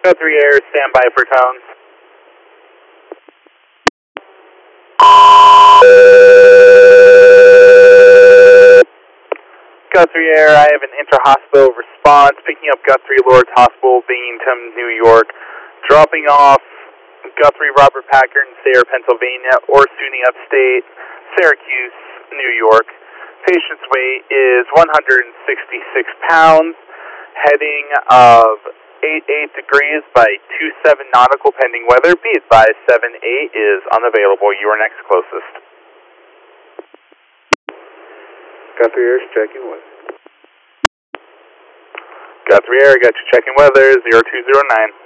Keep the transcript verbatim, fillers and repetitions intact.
Guthrie Air, stand by for tones. Guthrie Air, I have an inter-hospital response, picking up Guthrie Lord's Hospital, Binghamton, New York, dropping off Guthrie Robert Packard in Sayre, Pennsylvania, or SUNY Upstate, Syracuse, New York. Patient's weight is one hundred sixty-six pounds, heading of eight eight degrees by two seven nautical pending weather. Be advised seven eight is unavailable. You are next closest. Guthrie Air, checking weather. Guthrie Air, got you checking weather, zero two zero nine.